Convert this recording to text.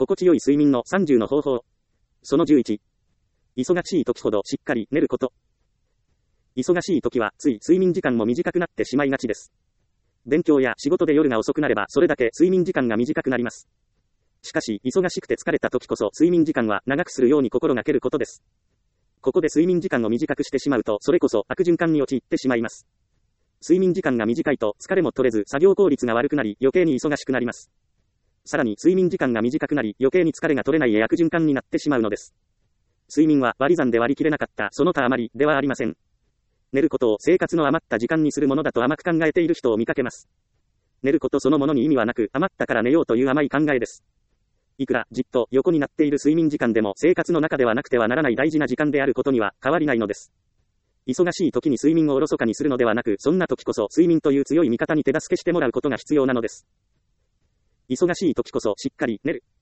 心地よい睡眠の30の方法。その11。忙しい時ほどしっかり寝ること。忙しい時はつい睡眠時間も短くなってしまいがちです。勉強や仕事で夜が遅くなればそれだけ睡眠時間が短くなります。しかし、忙しくて疲れた時こそ睡眠時間は長くするように心がけることです。ここで睡眠時間を短くしてしまうと、それこそ悪循環に陥ってしまいます。睡眠時間が短いと疲れも取れず作業効率が悪くなり余計に忙しくなります。さらに睡眠時間が短くなり余計に疲れが取れない悪循環になってしまうのです。睡眠は割り算で割り切れなかったその他余りではありません。寝ることを生活の余った時間にするものだと甘く考えている人を見かけます。寝ることそのものに意味はなく、余ったから寝ようという甘い考えです。いくらじっと横になっている睡眠時間でも生活の中ではなくてはならない大事な時間であることには変わりないのです。忙しい時に睡眠をおろそかにするのではなく、そんな時こそ睡眠という強い味方に手助けしてもらうことが必要なのです。忙しい時こそしっかり寝る。